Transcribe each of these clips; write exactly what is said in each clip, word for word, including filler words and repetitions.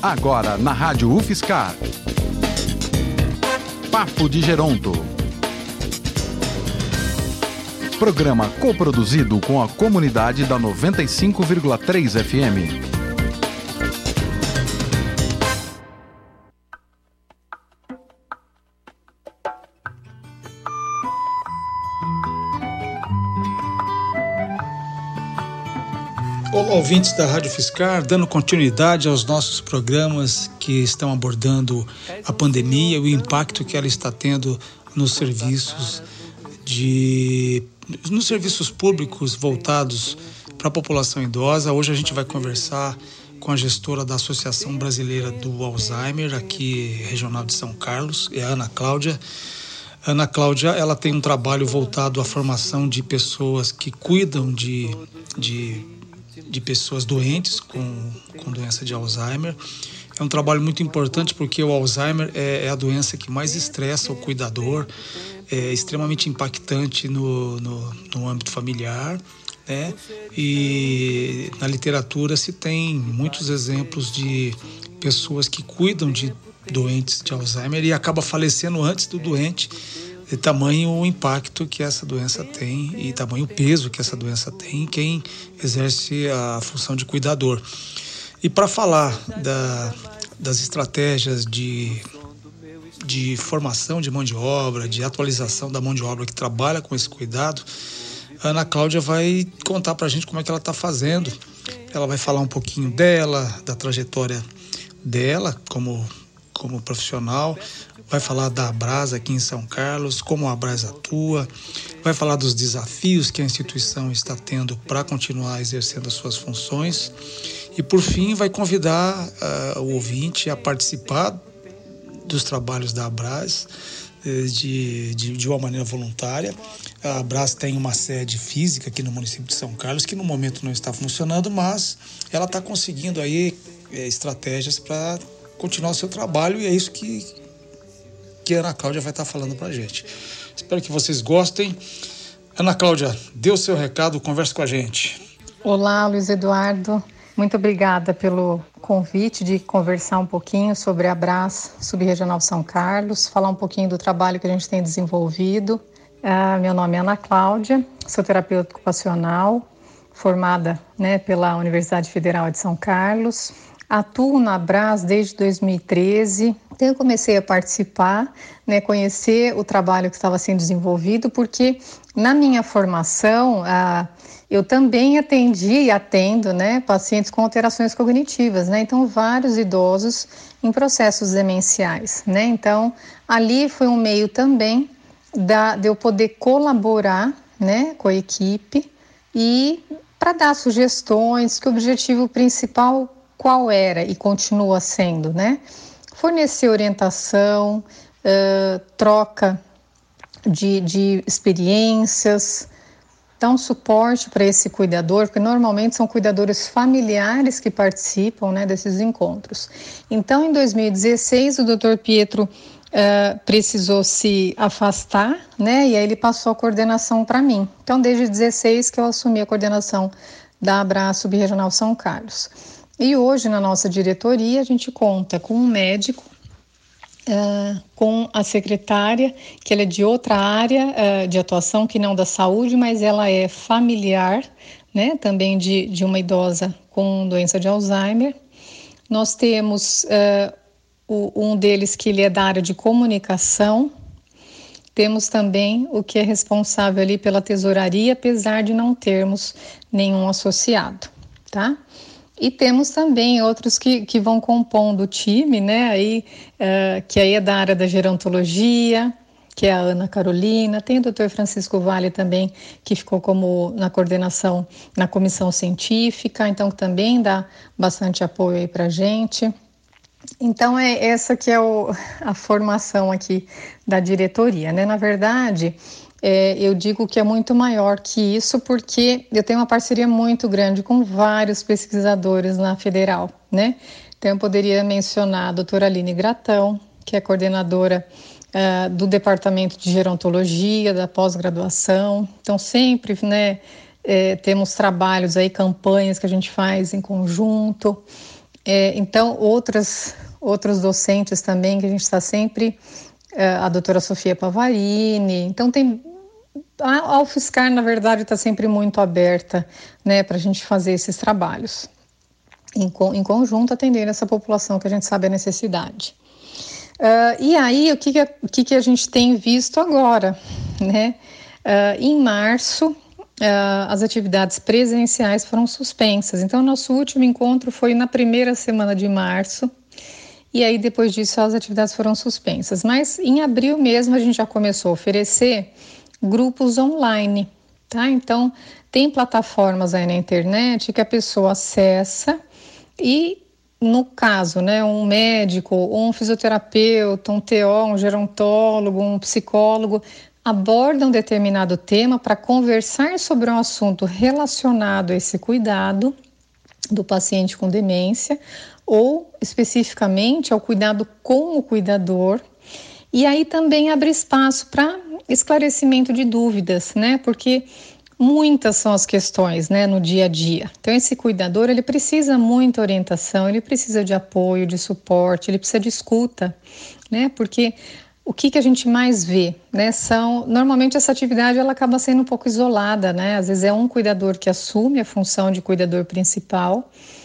Agora na Rádio UFSCar. Papo de Geronto. Programa coproduzido com a comunidade da noventa e cinco vírgula três F M. Olá, ouvintes da Rádio UFSCar, dando continuidade aos nossos programas que estão abordando a pandemia e o impacto que ela está tendo nos serviços de nos serviços públicos voltados para a população idosa. Hoje a gente vai conversar com a gestora da Associação Brasileira do Alzheimer, aqui regional de São Carlos, é a Ana Cláudia. A Ana Cláudia, ela tem um trabalho voltado à formação de pessoas que cuidam de, de de pessoas doentes com, com doença de Alzheimer. É um trabalho muito importante porque o Alzheimer é, é a doença que mais estressa o cuidador, é extremamente impactante no, no, no âmbito familiar, né? E na literatura se tem muitos exemplos de pessoas que cuidam de doentes de Alzheimer e acaba falecendo antes do doente, de tamanho o impacto que essa doença tem e tamanho o peso que essa doença tem em quem exerce a função de cuidador. E para falar da, das estratégias de, de formação de mão de obra, de atualização da mão de obra que trabalha com esse cuidado, a Ana Cláudia vai contar para a gente como é que ela está fazendo. Ela vai falar um pouquinho dela, da trajetória dela como, como profissional, vai falar da Abras aqui em São Carlos, como a Abras atua, vai falar dos desafios que a instituição está tendo para continuar exercendo as suas funções e, por fim, vai convidar uh, o ouvinte a participar dos trabalhos da Abras de, de, de uma maneira voluntária. A Abras tem uma sede física aqui no município de São Carlos, que no momento não está funcionando, mas ela está conseguindo aí é, estratégias para continuar o seu trabalho e é isso que que a Ana Cláudia vai estar falando para a gente. Espero que vocês gostem. Ana Cláudia, dê o seu recado, converse com a gente. Olá, Luiz Eduardo. Muito obrigada pelo convite de conversar um pouquinho sobre a Abras Subregional São Carlos, falar um pouquinho do trabalho que a gente tem desenvolvido. Ah, meu nome é Ana Cláudia, sou terapeuta ocupacional, formada, né, pela Universidade Federal de São Carlos. Atuo na Abras desde dois mil e treze, então eu comecei a participar, né, conhecer o trabalho que estava sendo desenvolvido, porque na minha formação ah, eu também atendi e atendo, né, pacientes com alterações cognitivas, né, então vários idosos em processos demenciais, né, então ali foi um meio também da, de eu poder colaborar, né, com a equipe e para dar sugestões, que o objetivo principal qual era e continua sendo, né? Fornecer orientação, uh, troca de, de experiências, dar um suporte para esse cuidador, porque normalmente são cuidadores familiares que participam, né, desses encontros. Então, em dois mil e dezesseis, o doutor Pietro uh, precisou se afastar, né? E aí ele passou a coordenação para mim. Então, desde dezesseis que eu assumi a coordenação da Abras Subregional São Carlos. E hoje, na nossa diretoria, a gente conta com um médico, uh, com a secretária, que ela é de outra área uh, de atuação, que não da saúde, mas ela é familiar, né, também de, de uma idosa com doença de Alzheimer. Nós temos uh, o, um deles que ele é da área de comunicação. Temos também o que é responsável ali pela tesouraria, apesar de não termos nenhum associado, tá? E temos também outros que, que vão compondo o time, né? Aí, uh, que aí é da área da gerontologia, que é a Ana Carolina. Tem o doutor Francisco Vale também, que ficou como na coordenação, na comissão científica, então também dá bastante apoio aí para a gente. Então, é essa que é o, a formação aqui da diretoria, né? Na verdade, É, eu digo que é muito maior que isso porque eu tenho uma parceria muito grande com vários pesquisadores na Federal, né? Então eu poderia mencionar a doutora Aline Gratão, que é coordenadora uh, do Departamento de Gerontologia, da pós-graduação. Então sempre, né, é, temos trabalhos aí, campanhas que a gente faz em conjunto. É, então, outras, outros docentes também, que a gente está sempre, a doutora Sofia Pavarini, então tem, a, a UFSCar, na verdade, está sempre muito aberta, né, para a gente fazer esses trabalhos, em, em conjunto, atendendo essa população que a gente sabe a necessidade. Uh, e aí, o, que, que, o que, que a gente tem visto agora, né? Uh, em março, Uh, as atividades presenciais foram suspensas. Então, nosso último encontro foi na primeira semana de março, e aí depois disso as atividades foram suspensas. Mas em abril mesmo a gente já começou a oferecer grupos online, tá? Então, tem plataformas aí na internet que a pessoa acessa e, no caso, né, um médico, um fisioterapeuta, um T O, um gerontólogo, um psicólogo, aborda um determinado tema para conversar sobre um assunto relacionado a esse cuidado do paciente com demência ou especificamente ao cuidado com o cuidador. E aí também abre espaço para esclarecimento de dúvidas, né? Porque muitas são as questões, né, no dia a dia. Então esse cuidador, ele precisa muita orientação, ele precisa de apoio, de suporte, ele precisa de escuta, né? Porque o que, que a gente mais vê, né, são, normalmente essa atividade ela acaba sendo um pouco isolada, né, às vezes é um cuidador que assume a função de cuidador principal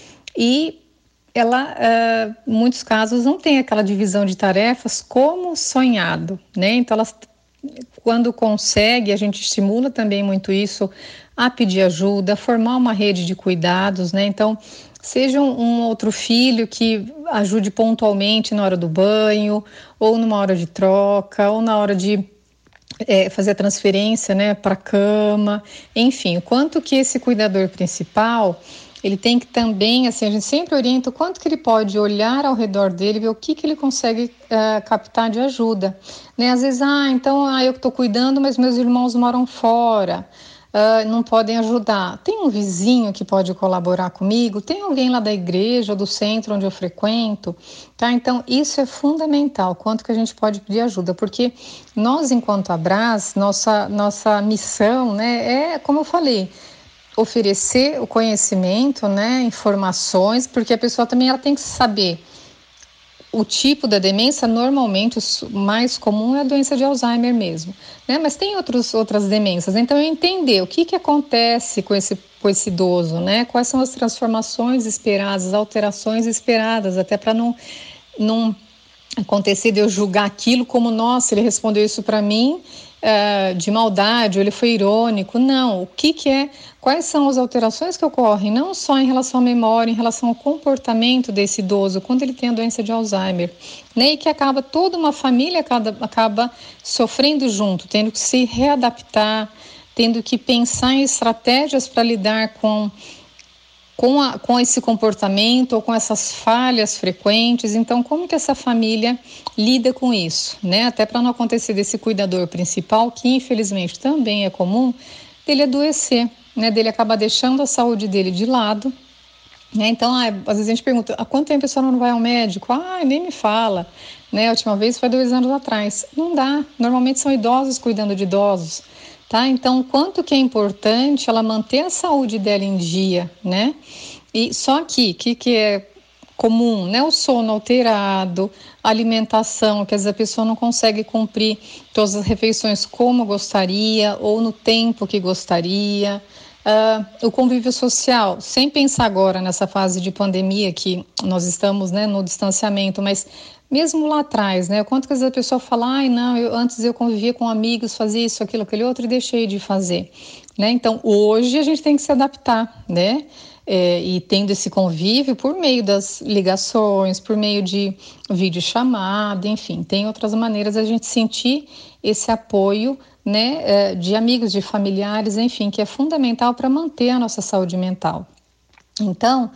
e ela, uh, em muitos casos, não tem aquela divisão de tarefas como sonhado, né, então elas, quando consegue, a gente estimula também muito isso, a pedir ajuda, a formar uma rede de cuidados, né, então seja um, um outro filho que ajude pontualmente na hora do banho, ou numa hora de troca, ou na hora de é, fazer a transferência, né, para a cama, enfim, o quanto que esse cuidador principal, ele tem que também, assim, a gente sempre orienta o quanto que ele pode olhar ao redor dele, ver o que que ele consegue uh, captar de ajuda, né, às vezes, ah, então, ah, eu que estou cuidando, mas meus irmãos moram fora, Uh, não podem ajudar. Tem um vizinho que pode colaborar comigo? Tem alguém lá da igreja ou do centro onde eu frequento? Tá? Então, isso é fundamental, quanto que a gente pode pedir ajuda, porque nós, enquanto Abras, nossa, nossa missão, né, é, como eu falei, oferecer o conhecimento, né, informações, porque a pessoa também ela tem que saber o tipo da demência. Normalmente o mais comum é a doença de Alzheimer mesmo, né? Mas tem outros, outras demências, então eu entender o que, que acontece com esse, com esse idoso, né? Quais são as transformações esperadas, as alterações esperadas, até para não, não acontecer de eu julgar aquilo como, nossa, ele respondeu isso para mim uh, de maldade, ou ele foi irônico. Não, o que que é, quais são as alterações que ocorrem, não só em relação à memória, em relação ao comportamento desse idoso, quando ele tem a doença de Alzheimer, né, e que acaba, toda uma família acaba, acaba sofrendo junto, tendo que se readaptar, tendo que pensar em estratégias para lidar com Com, a, com esse comportamento ou com essas falhas frequentes. Então, como que essa família lida com isso, né? Até para não acontecer desse cuidador principal, que infelizmente também é comum, dele adoecer, né? Dele acabar deixando a saúde dele de lado, né? Então, ah, às vezes a gente pergunta, há quanto tempo a pessoa não vai ao médico? Ah, nem me fala, né? A última vez foi dois anos atrás. Não dá, normalmente são idosos cuidando de idosos. Tá? Então, quanto que é importante ela manter a saúde dela em dia, né? E só que, que, que é comum, né? O sono alterado, a alimentação, que às vezes a pessoa não consegue cumprir todas as refeições como gostaria ou no tempo que gostaria. Uh, o convívio social, sem pensar agora nessa fase de pandemia que nós estamos, né, no distanciamento, mas mesmo lá atrás, né? Quanto que às vezes a pessoa fala, ai, não, eu, antes eu convivia com amigos, fazia isso, aquilo, aquele outro e deixei de fazer, né? Então, hoje a gente tem que se adaptar, né? É, e tendo esse convívio por meio das ligações, por meio de videochamada, enfim, tem outras maneiras de a gente sentir esse apoio, né? De amigos, de familiares, enfim, que é fundamental para manter a nossa saúde mental. Então,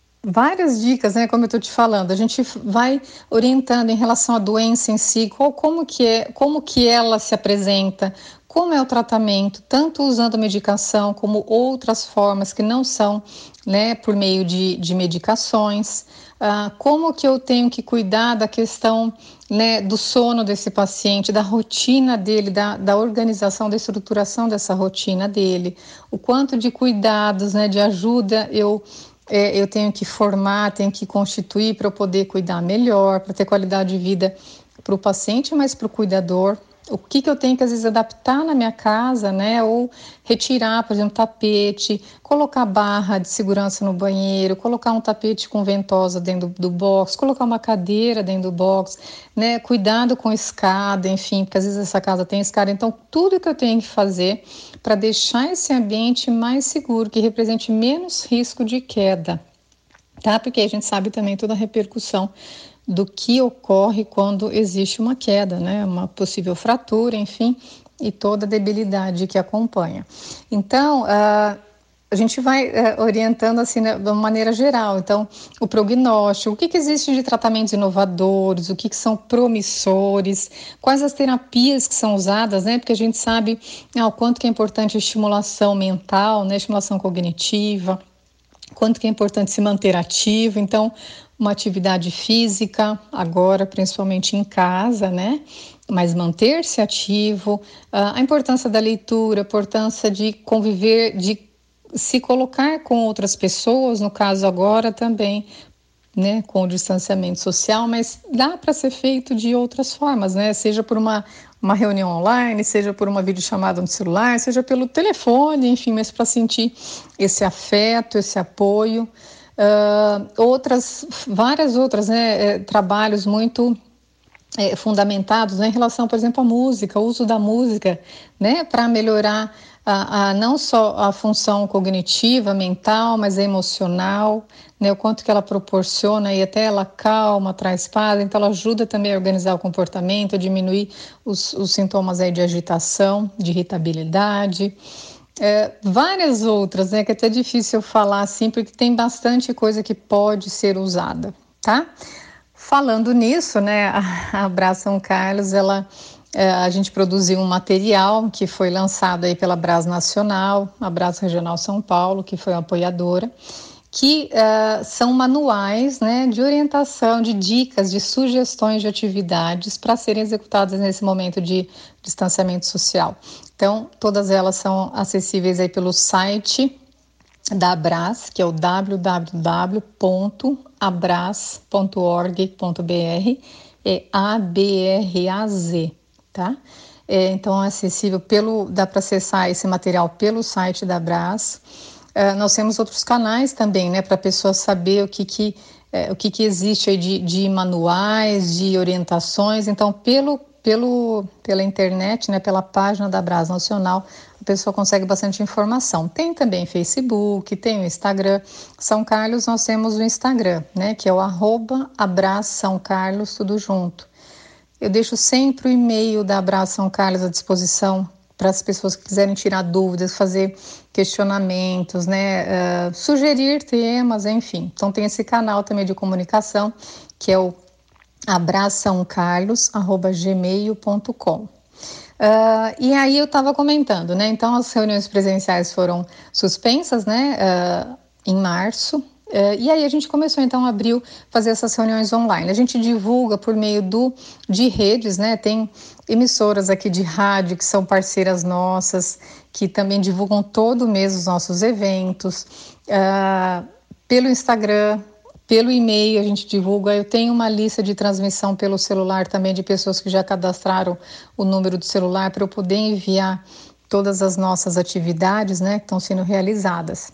várias dicas, né, como eu estou te falando, a gente vai orientando em relação à doença em si, qual, como, que é, como que ela se apresenta, como é o tratamento, tanto usando a medicação como outras formas que não são, né, por meio de, de medicações, ah, como que eu tenho que cuidar da questão, né, do sono desse paciente, da rotina dele, da, da organização, da estruturação dessa rotina dele, o quanto de cuidados, né, de ajuda eu é, eu tenho que formar, tenho que constituir para eu poder cuidar melhor, para ter qualidade de vida para o paciente, mas para o cuidador. O que, que eu tenho que, às vezes, adaptar na minha casa, né? Ou retirar, por exemplo, tapete, colocar barra de segurança no banheiro, colocar um tapete com ventosa dentro do, do box, colocar uma cadeira dentro do box, né? Cuidado com escada, enfim, porque às vezes essa casa tem escada. Então, tudo que eu tenho que fazer para deixar esse ambiente mais seguro, que represente menos risco de queda, tá? Porque a gente sabe também toda a repercussão do que ocorre quando existe uma queda, né? Uma possível fratura, enfim, e toda a debilidade que acompanha. Então, uh, a gente vai uh, orientando assim, né, de uma maneira geral. Então, o prognóstico, o que, que existe de tratamentos inovadores, o que, que são promissores, quais as terapias que são usadas, né? Porque a gente sabe ah, o quanto que é importante a estimulação mental, né? Estimulação cognitiva, quanto que é importante se manter ativo. Então, uma atividade física, agora principalmente em casa, né? Mas manter-se ativo, a importância da leitura, a importância de conviver, de se colocar com outras pessoas, no caso agora também, né? Com o distanciamento social, mas dá para ser feito de outras formas, né? Seja por uma, uma reunião online, seja por uma videochamada no celular, seja pelo telefone, enfim, mas para sentir esse afeto, esse apoio. Uh, outras, várias outras, né, trabalhos muito é, fundamentados, né, em relação, por exemplo, à música, o uso da música, né, para melhorar a, a, não só a função cognitiva, mental, mas a emocional, né, o quanto que ela proporciona e até ela calma, traz paz, então ela ajuda também a organizar o comportamento, a diminuir os, os sintomas aí de agitação, de irritabilidade. É, várias outras, né, que é até difícil falar assim, porque tem bastante coisa que pode ser usada, tá? Falando nisso, né, a Abraço São Carlos, ela, é, a gente produziu um material que foi lançado aí pela Abras Nacional, Abraço Regional São Paulo, que foi a apoiadora, que uh, são manuais, né, de orientação, de dicas, de sugestões de atividades para serem executadas nesse momento de distanciamento social. Então, todas elas são acessíveis aí pelo site da Abras, que é o w w w ponto abras ponto org ponto b r, é A B R A Z, tá? É, então, é acessível pelo, dá para acessar esse material pelo site da Abras. Uh, nós temos outros canais também, né, para a pessoa saber o que que, é, o que, que existe aí de, de manuais, de orientações. Então, pelo, pelo, pela internet, né, pela página da Abras Nacional, a pessoa consegue bastante informação. Tem também Facebook, tem o Instagram. São Carlos, nós temos o Instagram, né, que é o arroba Abras São Carlos, tudo junto. Eu deixo sempre o e-mail da Abras São Carlos à disposição para as pessoas que quiserem tirar dúvidas, fazer questionamentos, né, uh, sugerir temas, enfim. Então tem esse canal também de comunicação, que é o abraçãocarlos arroba gmail ponto com. Uh, e aí eu estava comentando, né, então as reuniões presenciais foram suspensas, né, uh, em março. Uh, e aí a gente começou então a abril fazer essas reuniões online. A gente divulga por meio do, de redes, né? Tem emissoras aqui de rádio que são parceiras nossas, que também divulgam todo mês os nossos eventos. Uh, pelo Instagram, pelo e-mail a gente divulga. Eu tenho uma lista de transmissão pelo celular também de pessoas que já cadastraram o número do celular para eu poder enviar todas as nossas atividades, né, que estão sendo realizadas.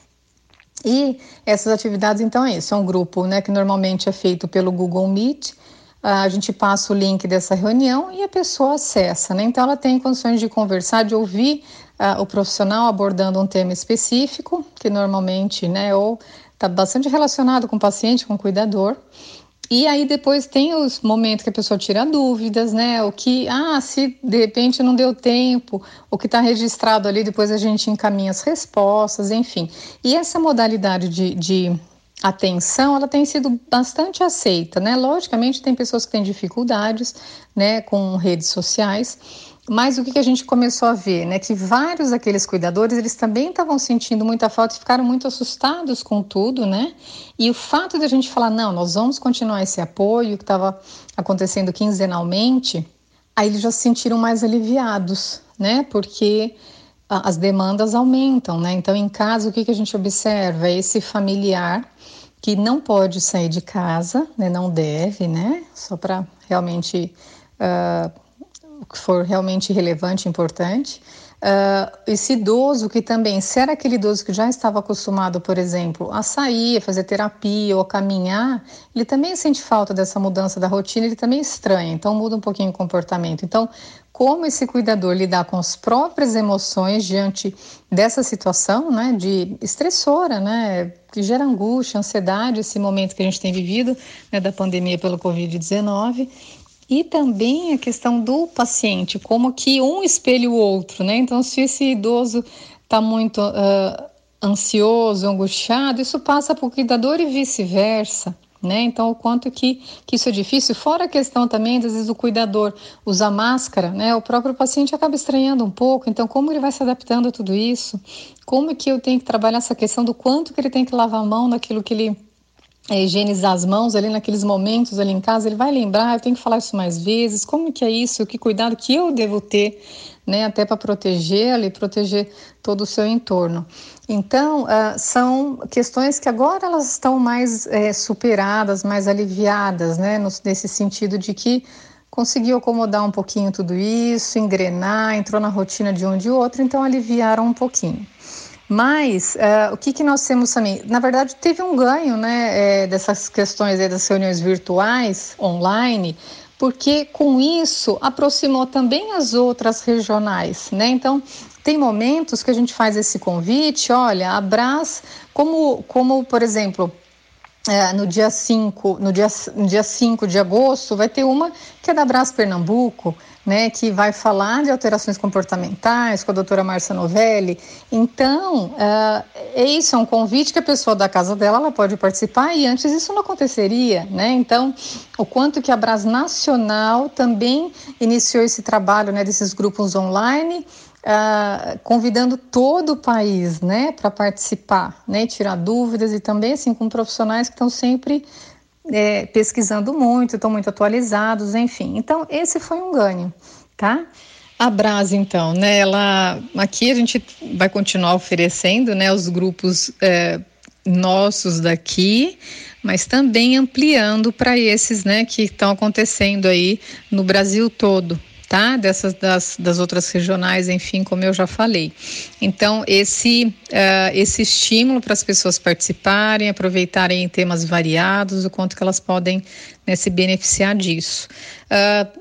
E essas atividades, então, é isso, é um grupo, né, que normalmente é feito pelo Google Meet. A gente passa o link dessa reunião e a pessoa acessa, né? Então, ela tem condições de conversar, de ouvir uh, o profissional abordando um tema específico, que normalmente, né, ou está bastante relacionado com o paciente, com o cuidador. E aí depois tem os momentos que a pessoa tira dúvidas, né? O que, ah, se de repente não deu tempo, o que está registrado ali, depois a gente encaminha as respostas, enfim. E essa modalidade de, de atenção, ela tem sido bastante aceita, né? Logicamente tem pessoas que têm dificuldades, né, com redes sociais, mas o que, que a gente começou a ver, né? Que vários daqueles cuidadores, eles também estavam sentindo muita falta e ficaram muito assustados com tudo, né? E o fato de a gente falar, não, nós vamos continuar esse apoio que estava acontecendo quinzenalmente, aí eles já se sentiram mais aliviados, né? Porque as demandas aumentam, né? Então, em casa, o que, que a gente observa? É esse familiar que não pode sair de casa, né? Não deve, né? Só para realmente, uh, o que for realmente relevante, importante. Uh, esse idoso que também, se era aquele idoso que já estava acostumado, por exemplo, a sair, a fazer terapia ou a caminhar, ele também sente falta dessa mudança da rotina, ele também estranha, então muda um pouquinho o comportamento. Então, como esse cuidador lidar com as próprias emoções diante dessa situação, né, de estressora, né, que gera angústia, ansiedade, esse momento que a gente tem vivido, né, da pandemia pelo covid dezenove, e também a questão do paciente, como que um espelha o outro, né? Então, se esse idoso está muito uh, ansioso, angustiado, isso passa para o cuidador e vice-versa, né? Então, o quanto que, que isso é difícil, fora a questão também, às vezes, o cuidador usa máscara, né? O próprio paciente acaba estranhando um pouco, então, como ele vai se adaptando a tudo isso? Como que eu tenho que trabalhar essa questão do quanto que ele tem que lavar a mão daquilo que ele... É, higienizar as mãos ali naqueles momentos ali em casa, ele vai lembrar, eu tenho que falar isso mais vezes, como que é isso, que cuidado que eu devo ter, né, até para protegê-lo e proteger todo o seu entorno. Então, uh, são questões que agora elas estão mais é, superadas, mais aliviadas, né, no, nesse sentido de que conseguiu acomodar um pouquinho tudo isso, engrenar, entrou na rotina de um e de outro, então aliviaram um pouquinho. Mas uh, o que, que nós temos também? Na verdade, teve um ganho, né, é, dessas questões aí das reuniões virtuais, online, porque com isso aproximou também as outras regionais, né? Então, tem momentos que a gente faz esse convite, olha, a Brás, como, como por exemplo... É, no dia cinco, no dia, no dia cinco de agosto, vai ter uma que é da Brás Pernambuco, né, que vai falar de alterações comportamentais com a doutora Márcia Novelli. Então, é, é isso, é um convite que a pessoa da casa dela ela pode participar e antes isso não aconteceria, né? Então, o quanto que a Brás Nacional também iniciou esse trabalho, né, desses grupos online, Uh, convidando todo o país, né, para participar, né, tirar dúvidas e também assim com profissionais que estão sempre é, pesquisando muito, estão muito atualizados, enfim. Então esse foi um ganho, tá? A Brás, então, né, ela aqui a gente vai continuar oferecendo, né, os grupos é, nossos daqui, mas também ampliando para esses, né, que estão acontecendo aí no Brasil todo. Tá? Dessas das, das outras regionais, enfim, como eu já falei. Então, esse, uh, esse estímulo para as pessoas participarem, aproveitarem temas variados, o quanto que elas podem, né, se beneficiar disso. Uh,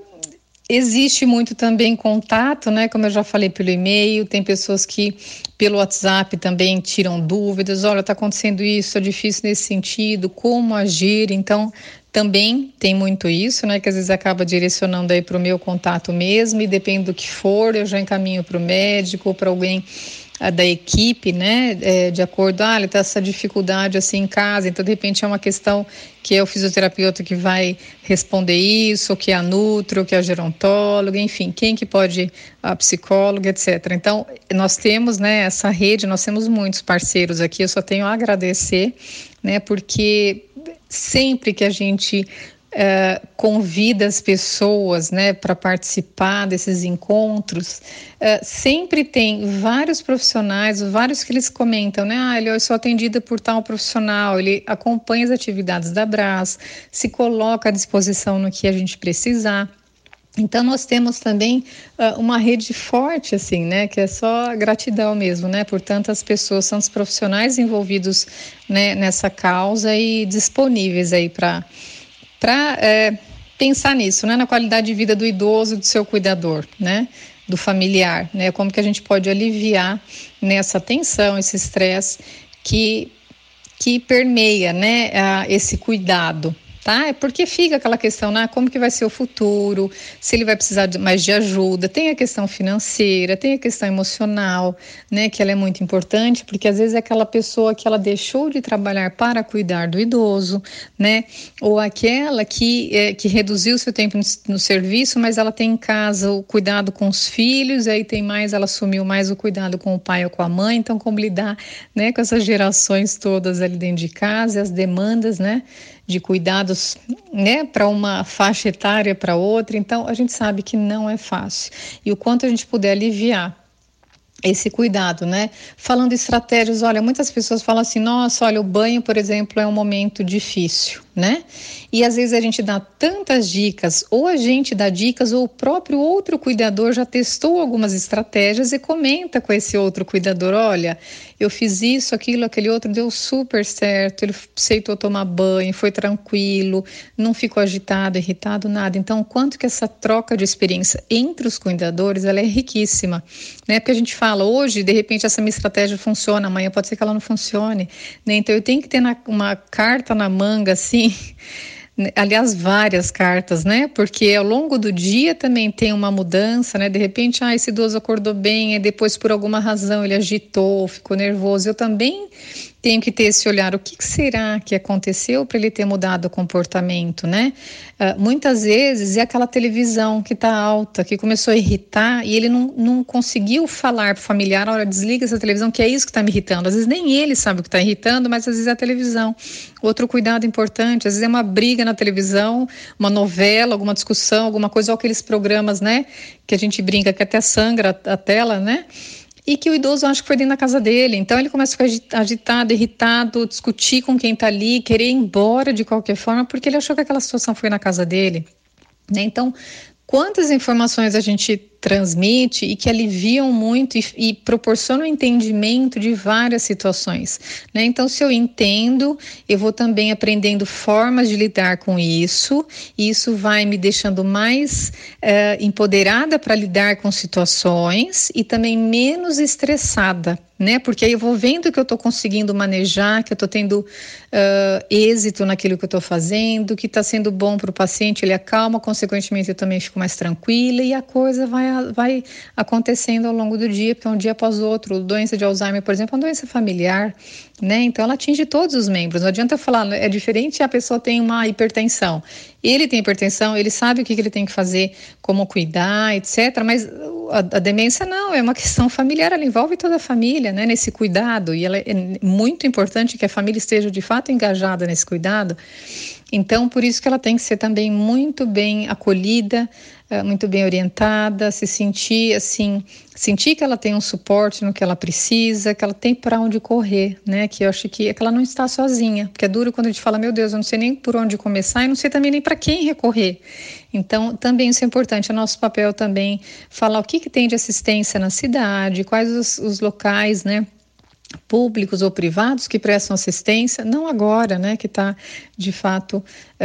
Existe muito também contato, né? Como eu já falei, pelo e-mail, tem pessoas que pelo WhatsApp também tiram dúvidas, olha, está acontecendo isso, é difícil nesse sentido, como agir, então também tem muito isso, né? Que às vezes acaba direcionando aí para o meu contato mesmo e depende do que for, eu já encaminho para o médico ou para alguém da equipe, né, é, de acordo, ah, ele tem essa dificuldade assim em casa, então de repente é uma questão que é o fisioterapeuta que vai responder isso, ou que é a nutri, ou que é a gerontóloga, enfim, quem que pode, a psicóloga, etcétera. Então, nós temos, né, essa rede, nós temos muitos parceiros aqui, eu só tenho a agradecer, né, porque sempre que a gente Uh, convida as pessoas, né, para participar desses encontros, uh, sempre tem vários profissionais, vários que eles comentam, né, ah, eu sou atendida por tal profissional, ele acompanha as atividades da Brás, se coloca à disposição no que a gente precisar. Então nós temos também uh, uma rede forte, assim, né, que é só gratidão mesmo, né, por tantas pessoas, tantos profissionais envolvidos, né, nessa causa e disponíveis aí para para é, pensar nisso, né, na qualidade de vida do idoso, do seu cuidador, né, do familiar, né, como que a gente pode aliviar nessa tensão, esse estresse que, que permeia, né, a, esse cuidado. Tá? É porque fica aquela questão, né? Como que vai ser o futuro, se ele vai precisar de mais de ajuda, tem a questão financeira, tem a questão emocional, né? Que ela é muito importante, porque às vezes é aquela pessoa que ela deixou de trabalhar para cuidar do idoso, né? Ou aquela que, é, que reduziu seu tempo no, no serviço, mas ela tem em casa o cuidado com os filhos, aí tem mais, ela assumiu mais o cuidado com o pai ou com a mãe, então como lidar, né? Com essas gerações todas ali dentro de casa, as demandas, né? De cuidados, né, para uma faixa etária para outra, então a gente sabe que não é fácil. E o quanto a gente puder aliviar esse cuidado, né? Falando de estratégias, olha, muitas pessoas falam assim, nossa, olha, o banho, por exemplo, é um momento difícil, né? E às vezes a gente dá tantas dicas, ou a gente dá dicas, ou o próprio outro cuidador já testou algumas estratégias e comenta com esse outro cuidador, olha, eu fiz isso, aquilo, aquele outro, deu super certo, ele aceitou tomar banho, foi tranquilo, não ficou agitado, irritado, nada. Então, o quanto que essa troca de experiência entre os cuidadores, ela é riquíssima, né? Porque a gente fala, hoje, de repente, essa minha estratégia funciona, amanhã pode ser que ela não funcione, né? Então, eu tenho que ter na, uma carta na manga, assim, aliás, várias cartas, né? Porque ao longo do dia também tem uma mudança, né? De repente, ah, esse idoso acordou bem, e depois, por alguma razão, ele agitou, ficou nervoso. Eu também tenho que ter esse olhar, o que será que aconteceu para ele ter mudado o comportamento, né? Uh, muitas vezes é aquela televisão que está alta, que começou a irritar e ele não, não conseguiu falar para o familiar, olha, desliga essa televisão, que é isso que está me irritando. Às vezes nem ele sabe o que está irritando, mas às vezes é a televisão. Outro cuidado importante, às vezes é uma briga na televisão, uma novela, alguma discussão, alguma coisa, ou aqueles programas, né, que a gente brinca que até sangra a tela, né? E que o idoso acha que foi dentro da casa dele, então ele começa a ficar agitado, irritado, discutir com quem está ali, querer ir embora de qualquer forma, porque ele achou que aquela situação foi na casa dele, né? Então, quantas informações a gente transmite e que aliviam muito e, e proporcionam entendimento de várias situações, né? Então, se eu entendo, eu vou também aprendendo formas de lidar com isso, e isso vai me deixando mais uh, empoderada para lidar com situações e também menos estressada, né? Porque aí eu vou vendo que eu estou conseguindo manejar, que eu estou tendo uh, êxito naquilo que eu estou fazendo, que está sendo bom para o paciente, ele acalma, consequentemente eu também fico mais tranquila e a coisa vai vai acontecendo ao longo do dia, porque um dia após o outro. Doença de Alzheimer, por exemplo, é uma doença familiar, né? Então ela atinge todos os membros. Não adianta eu falar, é diferente, a pessoa tem uma hipertensão. Ele tem hipertensão, ele sabe o que ele tem que fazer, como cuidar, etcétera. Mas a, a demência não, é uma questão familiar, ela envolve toda a família, né, nesse cuidado, e ela é muito importante que a família esteja de fato engajada nesse cuidado. Então, por isso que ela tem que ser também muito bem acolhida, muito bem orientada, se sentir assim, sentir que ela tem um suporte no que ela precisa, que ela tem para onde correr, né? Que eu acho que é que ela não está sozinha, porque é duro quando a gente fala, meu Deus, eu não sei nem por onde começar e não sei também nem para quem recorrer. Então, também isso é importante, é nosso papel também falar o que, que tem de assistência na cidade, quais os, os locais, né, públicos ou privados que prestam assistência, não agora, né, que está, de fato,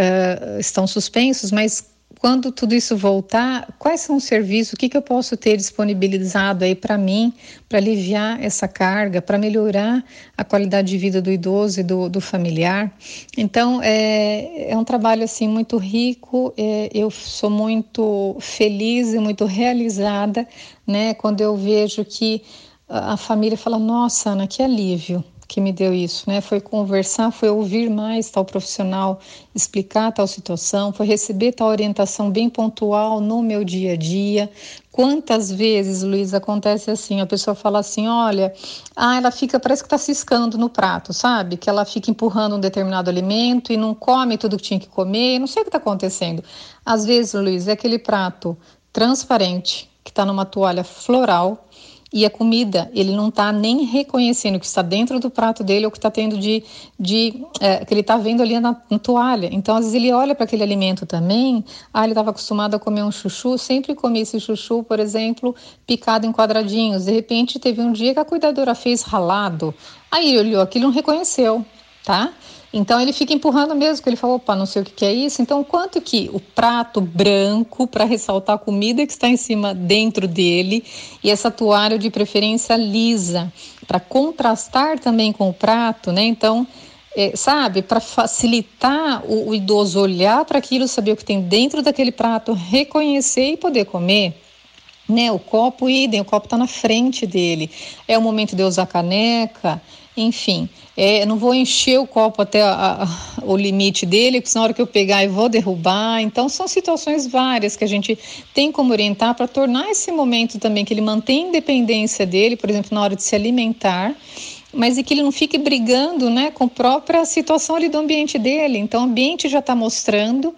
uh, estão suspensos, mas quando tudo isso voltar, quais são os serviços, o que, que eu posso ter disponibilizado aí para mim, para aliviar essa carga, para melhorar a qualidade de vida do idoso e do, do familiar. Então, é, é um trabalho assim muito rico, é, eu sou muito feliz e muito realizada, né, quando eu vejo que a família fala, nossa, Ana, que alívio que me deu isso, né? Foi conversar, foi ouvir mais tal profissional, explicar tal situação, foi receber tal orientação bem pontual no meu dia a dia. Quantas vezes, Luiz, acontece assim, a pessoa fala assim, olha, ah, ela fica, parece que está ciscando no prato, sabe? Que ela fica empurrando um determinado alimento e não come tudo que tinha que comer, não sei o que está acontecendo. Às vezes, Luiz, é aquele prato transparente, que está numa toalha floral, e a comida, ele não está nem reconhecendo o que está dentro do prato dele ou o que está tendo de, de é, que ele está vendo ali na, na toalha. Então, às vezes ele olha para aquele alimento também, ah, ele estava acostumado a comer um chuchu, sempre comia esse chuchu, por exemplo, picado em quadradinhos. De repente, teve um dia que a cuidadora fez ralado, aí ele olhou aquilo e não reconheceu, tá? Então ele fica empurrando mesmo, porque ele falou, opa, não sei o que, que é isso. Então, quanto que o prato branco, para ressaltar a comida que está em cima dentro dele, e essa toalha de preferência lisa, para contrastar também com o prato, né? Então, é, sabe, para facilitar o, o idoso olhar para aquilo, saber o que tem dentro daquele prato, reconhecer e poder comer. Né, o copo, idem, o copo está na frente dele. É o momento de eu usar caneca, enfim. É, não vou encher o copo até a, a, o limite dele, porque na hora que eu pegar eu vou derrubar. Então, são situações várias que a gente tem como orientar para tornar esse momento também que ele mantenha a independência dele, por exemplo, na hora de se alimentar, mas e que ele não fique brigando, né, com a própria situação ali do ambiente dele. Então, o ambiente já está mostrando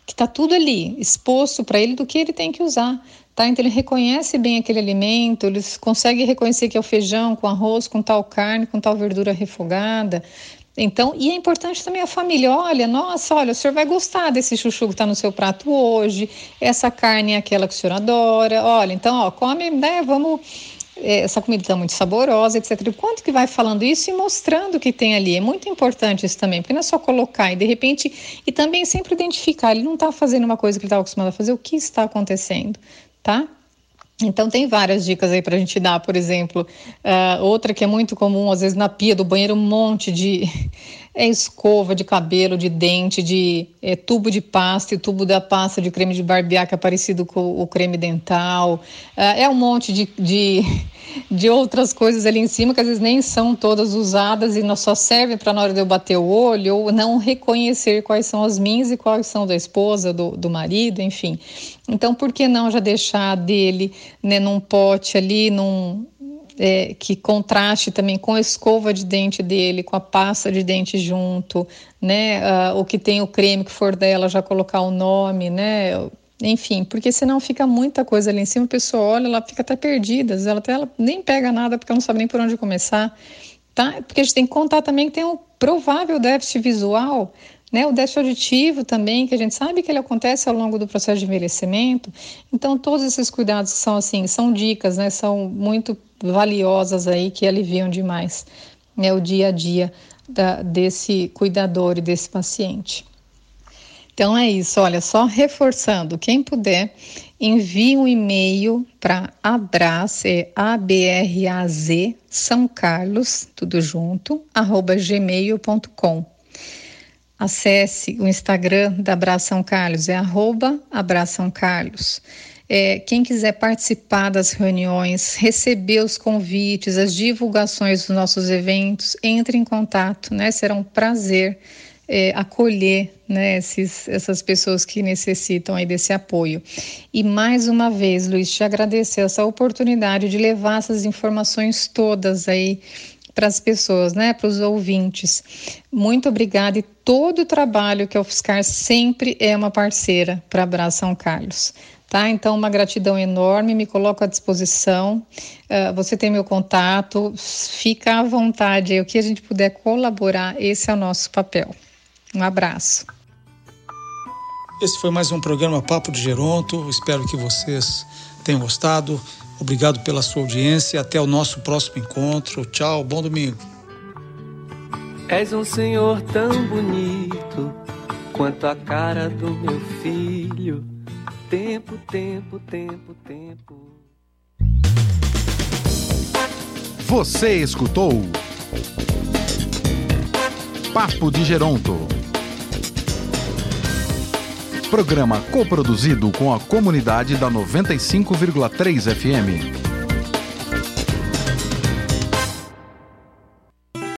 que está tudo ali, exposto para ele do que ele tem que usar. Tá? Então ele reconhece bem aquele alimento, ele consegue reconhecer que é o feijão com arroz, com tal carne, com tal verdura refogada. Então, e é importante também a família, olha, nossa, olha, o senhor vai gostar desse chuchu que está no seu prato hoje, essa carne é aquela que o senhor adora, olha, então, ó, come, né, vamos, é, essa comida está muito saborosa, etcétera. Quanto que vai falando isso e mostrando o que tem ali, é muito importante isso também, porque não é só colocar e de repente, e também sempre identificar, ele não está fazendo uma coisa que ele estava acostumado a fazer, o que está acontecendo, tá? Então tem várias dicas aí pra gente dar, por exemplo, uh, outra que é muito comum, às vezes na pia do banheiro, um monte de é, escova de cabelo, de dente, de é, tubo de pasta e tubo da pasta de creme de barbear que é parecido com o creme dental, uh, é um monte de, de, de outras coisas ali em cima que às vezes nem são todas usadas e não só servem para na hora de eu bater o olho ou não reconhecer quais são as minhas e quais são da esposa, do, do marido, enfim. Então, por que não já deixar dele, né, num pote ali, num, é, que contraste também com a escova de dente dele, com a pasta de dente junto, né, uh, o que tem o creme que for dela, já colocar o nome, né, enfim, porque senão fica muita coisa ali em cima, a pessoa olha, ela fica até perdida, ela, até, ela nem pega nada porque ela não sabe nem por onde começar, tá? Porque a gente tem que contar também que tem um provável déficit visual, né, o déficit auditivo também, que a gente sabe que ele acontece ao longo do processo de envelhecimento. Então, todos esses cuidados que são assim, são dicas, né, são muito valiosas aí, que aliviam demais, né, o dia a dia da, desse cuidador e desse paciente. Então é isso, olha, só reforçando, quem puder, envie um e-mail para abraz, é A B R A Z, São Carlos, tudo junto, arroba gmail ponto com. Acesse o Instagram da Abraz São Carlos, é arroba Abraz São Carlos. É, quem quiser participar das reuniões, receber os convites, as divulgações dos nossos eventos, entre em contato, né? Será um prazer é, acolher, né, esses, essas pessoas que necessitam aí desse apoio. E mais uma vez, Luiz, te agradecer essa oportunidade de levar essas informações todas aí para as pessoas, né, para os ouvintes. Muito obrigada, e todo o trabalho que a UFSCar sempre é uma parceira para a Abraz São Carlos. Tá? Então, uma gratidão enorme, me coloco à disposição, uh, você tem meu contato, fica à vontade, o que a gente puder colaborar, esse é o nosso papel. Um abraço. Esse foi mais um programa Papo de Geronto, espero que vocês tenham gostado. Obrigado pela sua audiência. Até o nosso próximo encontro. Tchau, bom domingo. És um senhor tão bonito quanto a cara do meu filho. Tempo, tempo, tempo, tempo. Você escutou Papo de Geronto. Programa coproduzido com a comunidade da noventa e cinco vírgula três F M.